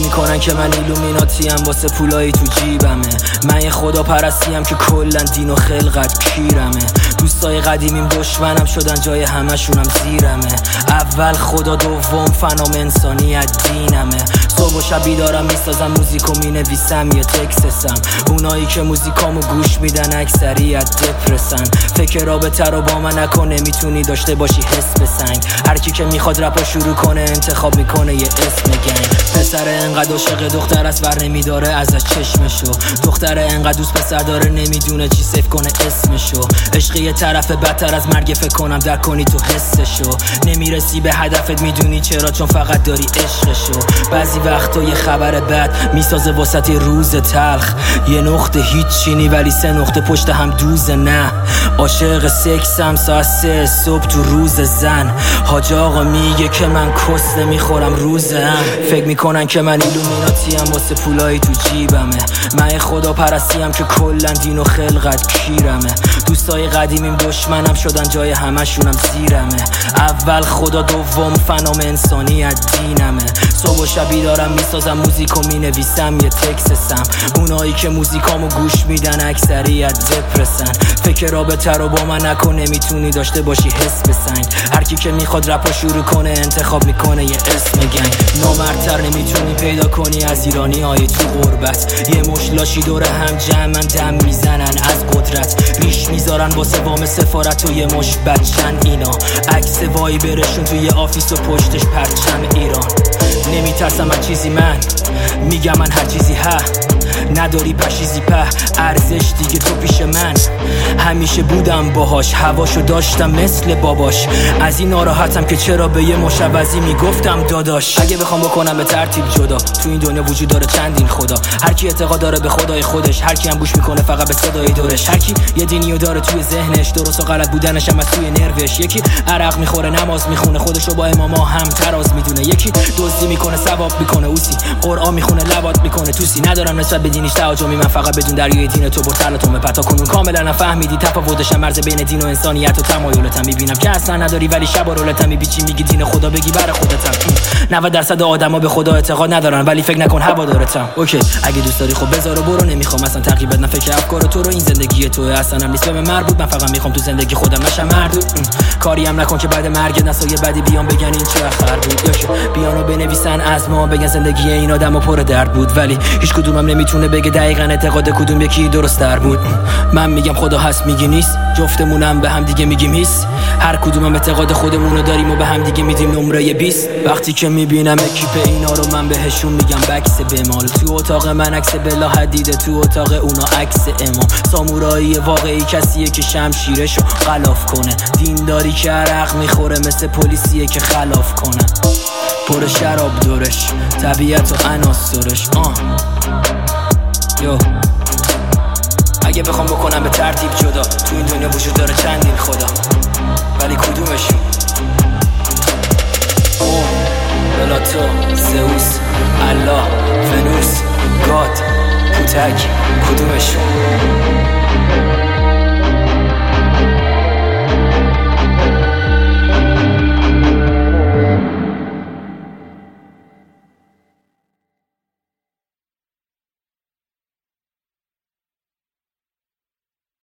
میکنن که من ایلومیناتیم واسه پولایی تو جیبمه. من یه خدا پرستیم که کلن دین و خلقت کیرمه. دوستای قدیمیم دشمنم شدن جای همشونم زیرمه. اول خدا دوم فنام انسانیت دینمه. صبح و شب بیدارم میسازم موزیکو مینویسم یه تکسسم. اونایی که موزیکامو گوش میدن اکثریت دپرسن. فکر رابطه رو با من نکنه میتونی داشته باشی حس به سنگ. هر کی که میخواد رپا شروع کنه انتخاب میکنه یه اسم گنگ. پسر انقدر عاشق دختر است ور نمیداره ازش چشمشو. دختر انقدر دوست پسر داره نمیدونه چی سیف کنه اسمشو. عشق یه طرف بدتر از مرگ فکر کنم در کنی تو حسشو. نمیرسی به هدفت میدونی چرا چون فقط داری عشقشو. بعضی وقتا یه خبر بد میسازه واسط روز تلخ. یه نقطه هیچینی ولی 3 نقطه پشت هم دوزه. نه عاشق سکسم ساعت 3 صبح تو روز زن. حاج آقا میگه که من کس نمیخورم روزم. فکر میکنن که من ایلومیناتیم واسه پولایی تو جیبمه. من خدا پرستیم که کلن دین و خلقت کیرمه. دوستای قدیمیم دشمنم شدن جای همشونم زیرمه. اول خدا دوم فنام انسانیت دینمه. صبح و شب بیدارم میسازم موزیکو مینویسم یه تکسسم. اونایی که موزیکامو گوش میدن اکثریت دپرسن. فکر رابطه رو با من نکنه میتونی داشته باشی حس به سنگ. هر کی که میخواد رپا شروع کنه انتخاب میکنه یه اسم گنگ. نامردتر نمیتونی پیدا کنی از ایرانی های تو غربت. یه مشلاشی دور هم جمعن دم میزنن از قدرت. ریش میذارن واسه وام سفارت و یه مش بچن. اینا عکس وای برشون توی آفیس و پشتش پرچم ایران. نمیترسم از چیزی من میگم من هر چیزی نداری پشیزی په ارزش دیگه تو پیش من. همیشه بودم باهاش هواشو داشتم مثل باباش. از این ناراحتم که چرا به یه مشوزی میگفتم داداش. اگه بخوام بکنم به ترتیب جدا تو این دنیا وجود داره چندین خدا. هر کی اعتقاد داره به خدای خودش. هر کی هم گوش میکنه فقط به صدای دورش. هر کی یه دینیو داره توی ذهنش درست و غلط بودنش هم از توی نروش. یکی عرق میخوره نماز میخونه خودشو با اماما هم تراز میدونه. یکی دزدی میکنه ثواب میکنه اوسی قرآن میخونه لبات میکنه توسی. ندارم نسبت به دینیش تعجبی من فقط بدون دریای دین تو برتلتون پتا کنون کاملا نفهمیدی تفاوتش مرز بین دین و انسانیت و تمایلتم. میبینم که اصلا نداری ولی شب و رولتم میبیچی میگی دین خدا بگی برای خودتم. 90% آدما به خدا اعتقاد ندارن ولی فکر نکن هوادارتم. اوکی اگه دوست داری خب بذار و برو. نمیخوام اصلا تقریبا نه فکر افکار تو رو. این زندگی تو اصلا هم نیست به مربوط. من فقط میخوام تو زندگی خودم نشم مردود. کاری هم نکن که بعد مرگ نسای بعدی بیان بگن این چه خر بود. یا بیانو بنویسن از ما بگن زندگی این آدمو پر درد بود ولی هیچ کدومم نمیتونه بگه دقیقاً اعتقاد کدوم یکی درست تر بود. من میگم خدا هست میگی نیست. جفتمونم به هم دیگه میگیم هیست. هر کدومم اعتقاد خودمونو داریم و به هم دیگه میدیم نمره 20. وقتی که میبینم اکیپ اینا رو من بهشون میگم بکس بمال. تو اتاق من عکس بلا حدیده تو اتاق اونا عکس امام. سامورایی واقعی کسیه که شمشیرشو غلاف کنه. دینداری که عرق میخوره مثل پلیسیه که خلاف کنه. پر شراب دورش طبیعت و عناصرش. یو اگه بخوام بکنم به ترتیب جدا تو این دنیا وجود داره چندین خدا ولی کدومشون؟ بلاتو، زئوس، الله